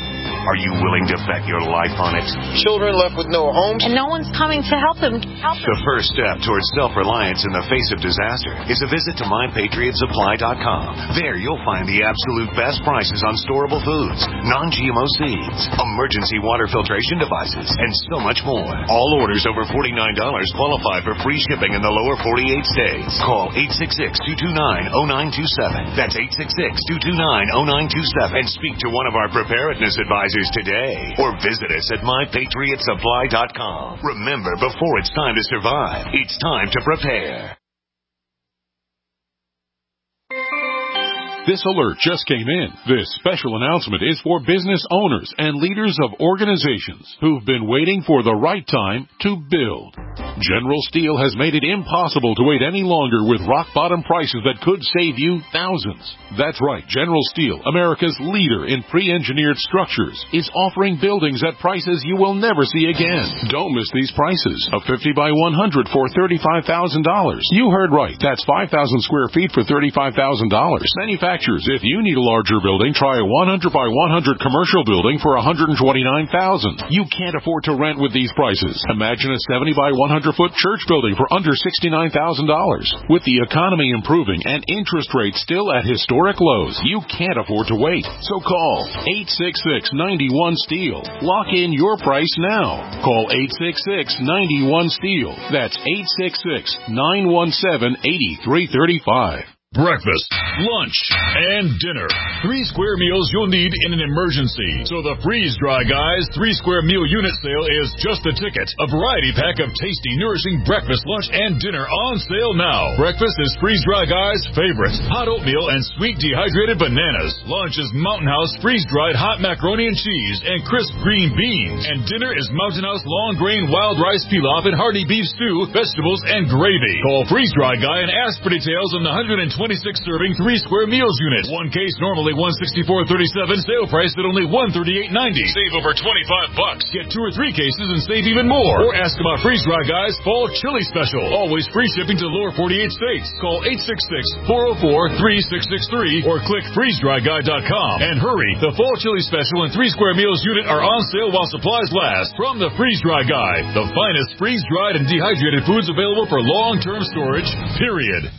Are you willing to bet your life on it? Children left with no homes. And no one's coming to help them. Help them. The first step towards self-reliance in the face of disaster is a visit to my patriot supply dot com. There you'll find the absolute best prices on storable foods, non-G M O seeds, emergency water filtration devices, and so much more. All orders over forty-nine dollars qualify for free shipping in the lower forty-eight states. Call eight six six, two two nine, zero nine two seven. That's eight six six, two two nine, zero nine two seven. And speak to one of our preparedness advisors today. Or visit us at my patriot supply dot com. Remember, before it's time to survive, it's time to prepare. This alert just came in. This special announcement is for business owners and leaders of organizations who've been waiting for the right time to build. General Steel has made it impossible to wait any longer with rock-bottom prices that could save you thousands. That's right, General Steel, America's leader in pre-engineered structures, is offering buildings at prices you will never see again. Don't miss these prices. A fifty by one hundred for thirty-five thousand dollars. You heard right. That's five thousand square feet for thirty-five thousand dollars. Manufacturers, if you need a larger building, try a one hundred by one hundred commercial building for one hundred twenty-nine thousand dollars. You can't afford to rent with these prices. Imagine a seventy by one hundred foot church building for under sixty-nine thousand dollars. With the economy improving and interest rates still at historic lows, you can't afford to wait. So call eight six six, nine one, STEEL. Lock in your price now. Call eight six six, nine one, STEEL. That's eight six six, nine one seven, eight three three five. Breakfast, lunch, and dinner. Three square meals you'll need in an emergency. So the Freeze Dry Guys three square meal unit sale is just the ticket. A variety pack of tasty, nourishing breakfast, lunch, and dinner on sale now. Breakfast is Freeze Dry Guys' favorite. Hot oatmeal and sweet dehydrated bananas. Lunch is Mountain House freeze-dried hot macaroni and cheese and crisp green beans. And dinner is Mountain House long-grain wild rice pilaf and hearty beef stew, vegetables, and gravy. Call Freeze Dry Guy and ask for details on the one hundred twenty-six serving three square meals unit. One case normally one sixty-four thirty-seven, sale price at only one thirty-eight ninety. Save over twenty-five bucks. Get two or three cases and save even more. Or ask about Freeze Dry Guys Fall Chili Special. Always free shipping to the lower forty-eight states. Call eight six six, four oh four, three six six three or click freeze dry guy dot com. And hurry, the Fall Chili Special and three square meals unit are on sale while supplies last. From the Freeze Dry Guy, the finest freeze-dried and dehydrated foods available for long-term storage, period.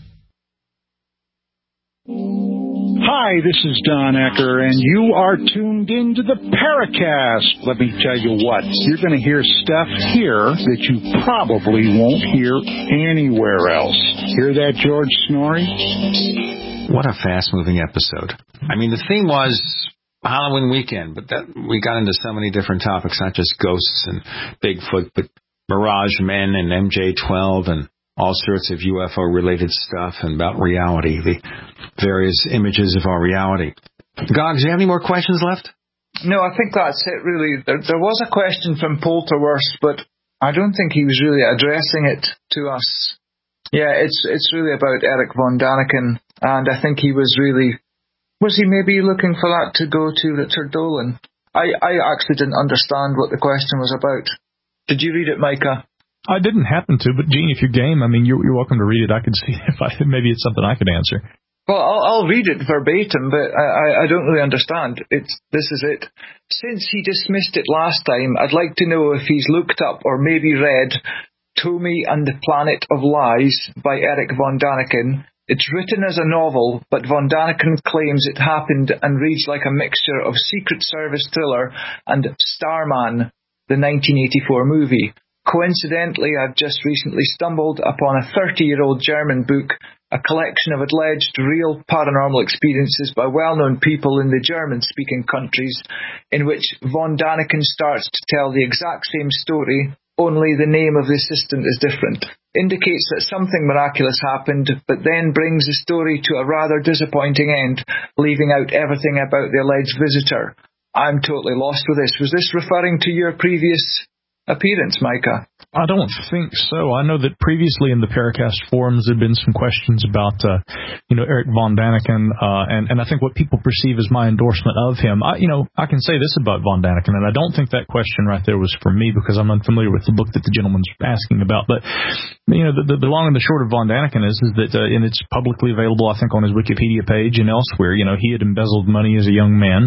Hi, this is Don Ecker, and you are tuned into the Paracast. Let me tell you what, you're going to hear stuff here that you probably won't hear anywhere else. Hear that, George Snorri? What a fast-moving episode. I mean, the theme was Halloween weekend, but that we got into so many different topics, not just ghosts and Bigfoot, but Mirage Men and M J twelve and all sorts of U F O-related stuff and about reality, the various images of our reality. Gogs, do you have any more questions left? No, I think that's it, really. There, there was a question from Polterworth, but I don't think he was really addressing it to us. Yeah, it's it's really about Eric von Daniken, and I think he was really... Was he maybe looking for that to go to Richard Dolan? I, I actually didn't understand what the question was about. Did you read it, Micah? I didn't happen to, but Gene, if you're game, I mean, you're, you're welcome to read it. I could see if I maybe it's something I could answer. Well, I'll, I'll read it verbatim, but I, I, I don't really understand. It's this is it. Since he dismissed it last time, I'd like to know if he's looked up or maybe read Tommy and the Planet of Lies by Eric von Daniken. It's written as a novel, but von Daniken claims it happened and reads like a mixture of Secret Service thriller and Starman, the nineteen eighty-four movie. Coincidentally, I've just recently stumbled upon a thirty-year-old German book, a collection of alleged real paranormal experiences by well-known people in the German-speaking countries, in which von Daniken starts to tell the exact same story, only the name of the assistant is different. Indicates that something miraculous happened, but then brings the story to a rather disappointing end, leaving out everything about the alleged visitor. I'm totally lost with this. Was this referring to your previous appearance, Micah? I don't think so. I know that previously in the Paracast forums there have been some questions about, uh, you know, Eric von Daniken, uh, and, and I think what people perceive as my endorsement of him. I, you know, I can say this about von Daniken, and I don't think that question right there was for me because I'm unfamiliar with the book that the gentleman's asking about. But, you know, the, the, the long and the short of von Daniken is, is that, uh, and it's publicly available, I think, on his Wikipedia page and elsewhere, you know, he had embezzled money as a young man.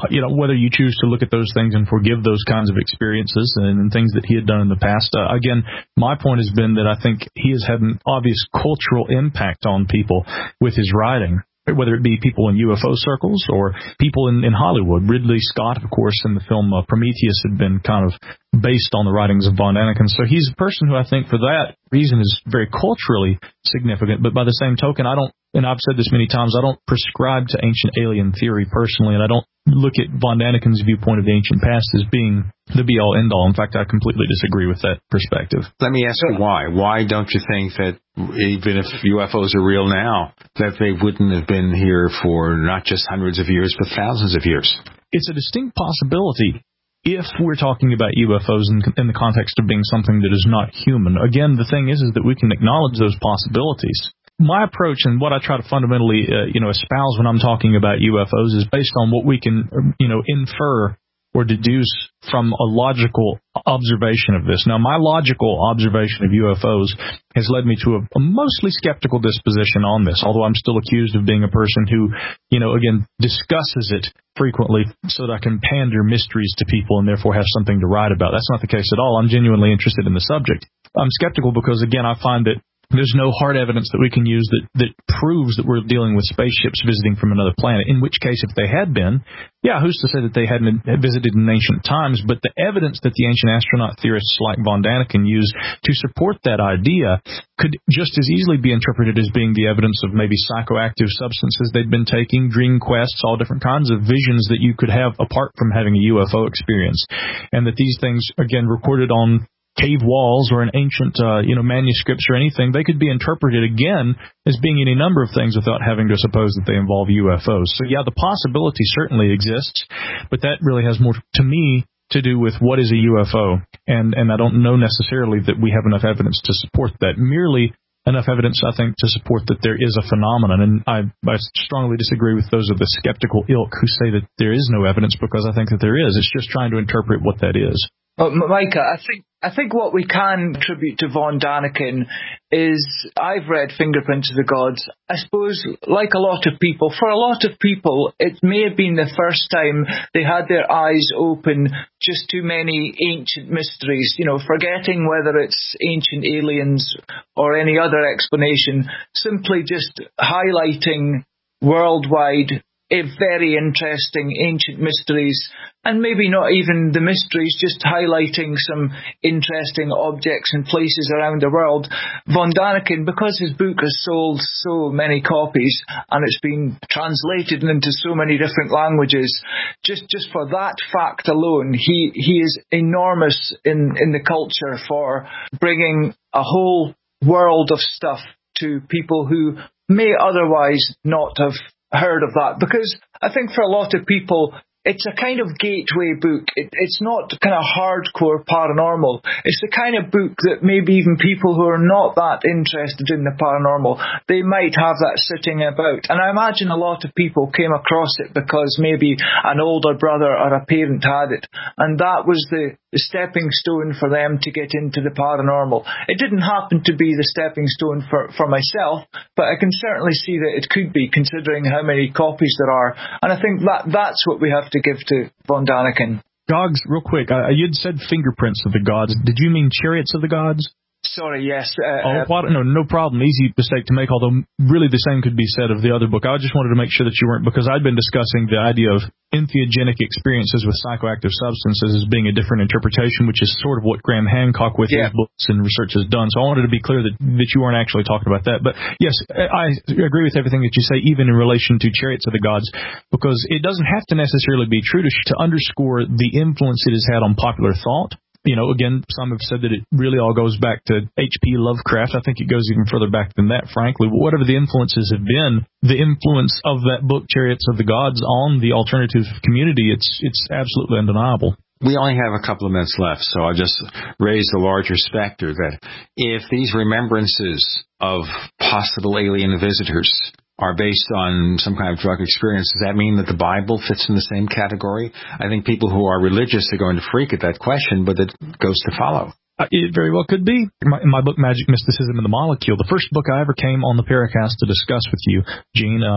you know, whether you choose to look at those things and forgive those kinds of experiences and, and things that he had done in the past. Uh, again, my point has been that I think he has had an obvious cultural impact on people with his writing, whether it be people in U F O circles or people in, in Hollywood. Ridley Scott, of course, in the film uh, Prometheus had been kind of based on the writings of von Daniken. So he's a person who I think for that reason is very culturally significant. But by the same token, I don't, and I've said this many times, I don't prescribe to ancient alien theory personally, and I don't look at von Daniken's viewpoint of the ancient past as being the be-all, end-all. In fact, I completely disagree with that perspective. Let me ask you why. Why don't you think that even if U F Os are real now, that they wouldn't have been here for not just hundreds of years, but thousands of years? It's a distinct possibility if we're talking about U F Os in, in the context of being something that is not human. Again, the thing is, is that we can acknowledge those possibilities. My approach and what I try to fundamentally, uh, you know, espouse when I'm talking about U F Os is based on what we can, you know, infer or deduce from a logical observation of this. Now, my logical observation of U F Os has led me to a, a mostly skeptical disposition on this, although I'm still accused of being a person who, you know, again, discusses it frequently so that I can pander mysteries to people and therefore have something to write about. That's not the case at all. I'm genuinely interested in the subject. I'm skeptical because, again, I find that there's no hard evidence that we can use that, that proves that we're dealing with spaceships visiting from another planet, in which case, if they had been, yeah, who's to say that they hadn't visited in ancient times? But the evidence that the ancient astronaut theorists like von Daniken use to support that idea could just as easily be interpreted as being the evidence of maybe psychoactive substances they'd been taking, dream quests, all different kinds of visions that you could have apart from having a U F O experience. And that these things, again, recorded on cave walls or in ancient, uh, you know, manuscripts or anything, they could be interpreted again as being any number of things without having to suppose that they involve U F Os. So, yeah, the possibility certainly exists, but that really has more, to me, to do with what is a U F O. And, and I don't know necessarily that we have enough evidence to support that. Merely enough evidence, I think, to support that there is a phenomenon. And I, I strongly disagree with those of the skeptical ilk who say that there is no evidence, because I think that there is. It's just trying to interpret what that is. Well, Micah, I think I think what we can attribute to von Daniken is, I've read Fingerprints of the Gods. I suppose, like a lot of people, for a lot of people, it may have been the first time they had their eyes open just to many ancient mysteries, you know, forgetting whether it's ancient aliens or any other explanation, simply just highlighting worldwide a very interesting ancient mysteries, and maybe not even the mysteries, just highlighting some interesting objects and places around the world. Von Daniken, because his book has sold so many copies and it's been translated into so many different languages, just just for that fact alone, he he is enormous in in the culture for bringing a whole world of stuff to people who may otherwise not have heard of that, because I think for a lot of people it's a kind of gateway book. It, it's not kind of hardcore paranormal. It's the kind of book that maybe even people who are not that interested in the paranormal, they might have that sitting about. And I imagine a lot of people came across it because maybe an older brother or a parent had it, and that was the, the stepping stone for them to get into the paranormal. It didn't happen to be the stepping stone for, for myself, but I can certainly see that it could be, considering how many copies there are. And I think that that's what we have to give to von Daniken. Gogs, real quick, uh, you'd said Fingerprints of the Gods. Did you mean Chariots of the Gods? Sorry, yes. Uh, oh, what, no, no problem. Easy mistake to make, although really the same could be said of the other book. I just wanted to make sure that you weren't, because I'd been discussing the idea of entheogenic experiences with psychoactive substances as being a different interpretation, which is sort of what Graham Hancock with yeah. his books and research has done. So I wanted to be clear that, that you weren't actually talking about that. But yes, I agree with everything that you say, even in relation to Chariots of the Gods, because it doesn't have to necessarily be true to, to underscore the influence it has had on popular thought. You know, again, some have said that it really all goes back to H P Lovecraft. I think it goes even further back than that, frankly. But whatever the influences have been, the influence of that book, Chariots of the Gods, on the alternative community, it's it's absolutely undeniable. We only have a couple of minutes left, so I'll just raise the larger specter that if these remembrances of possible alien visitors are based on some kind of drug experience, does that mean that the Bible fits in the same category? I think people who are religious are going to freak at that question, but it goes to follow. Uh, it very well could be. In my, in my book, Magic, Mysticism, and the Molecule, the first book I ever came on the Paracast to discuss with you, Gene, uh,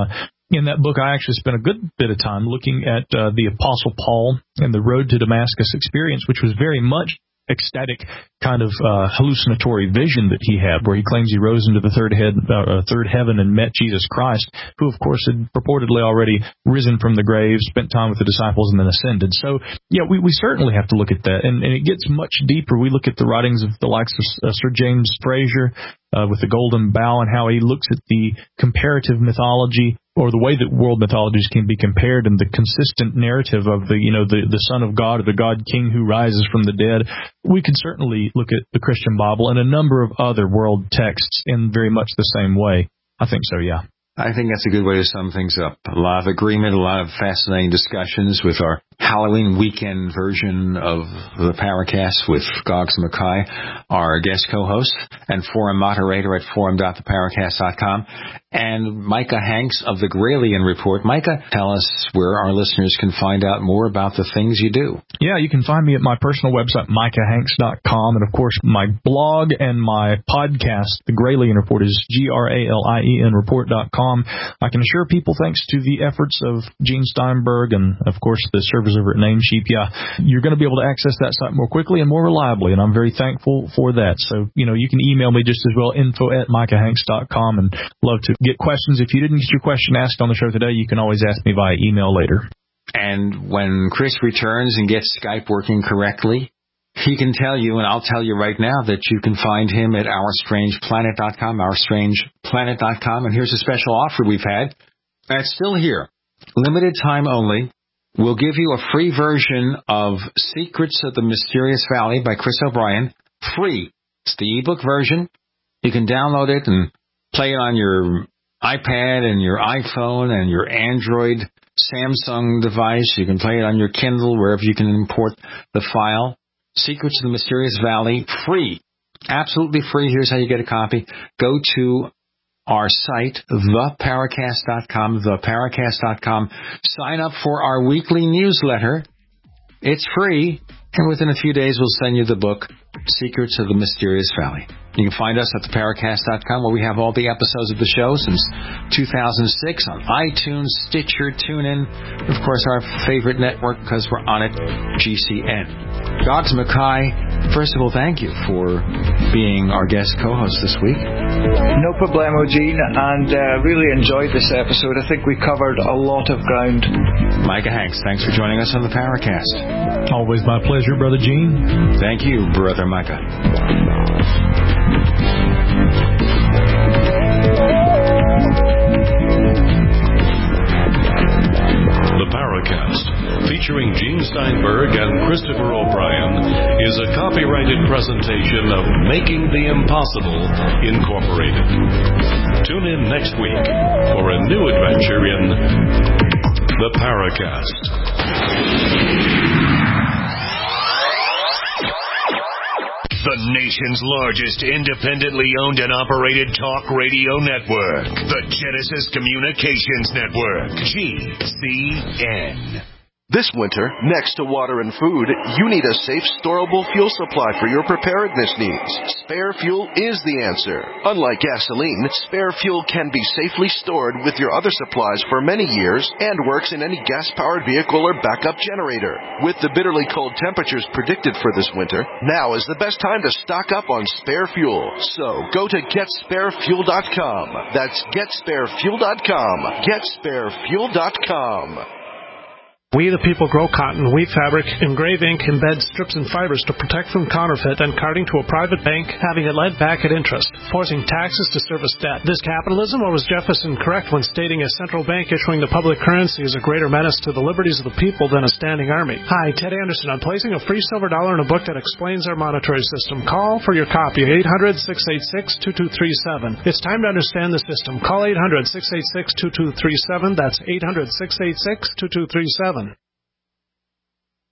In that book, I actually spent a good bit of time looking at uh, the Apostle Paul and the Road to Damascus experience, which was very much ecstatic kind of uh, hallucinatory vision that he had, where he claims he rose into the third head, uh, third heaven and met Jesus Christ, who, of course, had purportedly already risen from the grave, spent time with the disciples, and then ascended. So, yeah, we, we certainly have to look at that, and, and it gets much deeper. We look at the writings of the likes of uh, Sir James Frazer uh, with the Golden Bough, and how he looks at the comparative mythology, or the way that world mythologies can be compared, and the consistent narrative of the, you know, the, the Son of God, or the God King who rises from the dead. We could certainly look at the Christian Bible and a number of other world texts in very much the same way. I think so, yeah. I think that's a good way to sum things up. A lot of agreement, a lot of fascinating discussions with our Halloween weekend version of the Paracast with Goggs Mackay, our guest co-host and forum moderator at forum dot the paracast dot com, and Micah Hanks of the Gralien Report. Micah, tell us where our listeners can find out more about the things you do. Yeah, you can find me at my personal website, micah hanks dot com, and of course my blog and my podcast, The Gralien Report, is G R A L I E N report dot com. I can assure people, thanks to the efforts of Gene Steinberg and, of course, the servers over at Namecheap, yeah, you're going to be able to access that site more quickly and more reliably, and I'm very thankful for that. So, you know, you can email me just as well, info at micah hanks dot com, and love to get questions. If you didn't get your question asked on the show today, you can always ask me via email later. And when Chris returns and gets Skype working correctly, he can tell you, and I'll tell you right now, that you can find him at our strange planet dot com, our strange planet dot com. And here's a special offer we've had. That's still here. Limited time only. We'll give you a free version of Secrets of the Mysterious Valley by Chris O'Brien. Free. It's the ebook version. You can download it and play it on your iPad and your iPhone and your Android Samsung device. You can play it on your Kindle, wherever you can import the file. Secrets of the Mysterious Valley, free. Absolutely free. Here's how you get a copy. Go to our site, the paracast dot com, the paracast dot com. Sign up for our weekly newsletter. It's free. And within a few days, we'll send you the book, Secrets of the Mysterious Valley. You can find us at the paracast dot com, where we have all the episodes of the show since two thousand six on iTunes, Stitcher, TuneIn, and of course our favorite network, because we're on it, G C N. Goggs Mackay, first of all, thank you for being our guest co-host this week. No problemo, Gene, and uh, really enjoyed this episode. I think we covered a lot of ground. Micah Hanks, thanks for joining us on the Paracast. Always my pleasure, Brother Gene. Thank you, Brother Micah. The Paracast, featuring Gene Steinberg and Christopher O'Brien, is a copyrighted presentation of Making the Impossible, Incorporated. Tune in next week for a new adventure in The Paracast. The nation's largest independently owned and operated talk radio network. The Genesis Communications Network. G C N. This winter, next to water and food, you need a safe, storable fuel supply for your preparedness needs. Spare fuel is the answer. Unlike gasoline, spare fuel can be safely stored with your other supplies for many years and works in any gas-powered vehicle or backup generator. With the bitterly cold temperatures predicted for this winter, now is the best time to stock up on spare fuel. So, go to get spare fuel dot com. That's get spare fuel dot com. get spare fuel dot com. We the people grow cotton, weave fabric, engrave ink, embed strips and fibers to protect from counterfeit and carting to a private bank, having it lent back at interest, forcing taxes to service debt. This capitalism, or was Jefferson correct when stating a central bank issuing the public currency is a greater menace to the liberties of the people than a standing army? Hi, Ted Anderson. I'm placing a free silver dollar in a book that explains our monetary system. Call for your copy, eight hundred, six eight six, two two three seven. It's time to understand the system. Call eight hundred, six eight six, two two three seven. That's eight hundred, six eight six, two two three seven.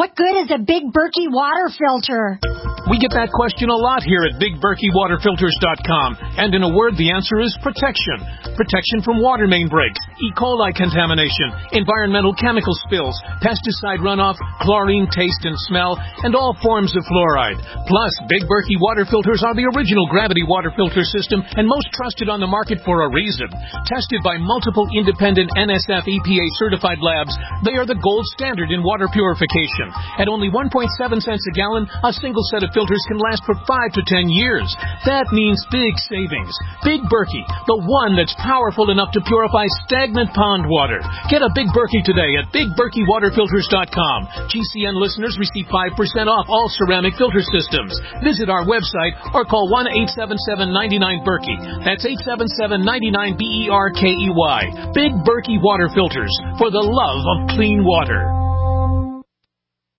What good is a Big Berkey water filter? We get that question a lot here at Big Berkey Water Filters dot com. And in a word, the answer is protection. Protection from water main breaks, E. coli contamination, environmental chemical spills, pesticide runoff, chlorine taste and smell, and all forms of fluoride. Plus, Big Berkey water filters are the original gravity water filter system and most trusted on the market for a reason. Tested by multiple independent N S F E P A certified labs, they are the gold standard in water purification. At only one point seven cents a gallon, a single set of filters can last for five to ten years. That means big savings. Big Berkey, the one that's powerful enough to purify stagnant pond water. Get a Big Berkey today at Big Berkey Water Filters dot com. G C N listeners receive five percent off all ceramic filter systems. Visit our website or call one eight seven seven, nine nine, Berkey. That's eight seven seven, nine nine, B E R K E Y. Big Berkey Water Filters, for the love of clean water.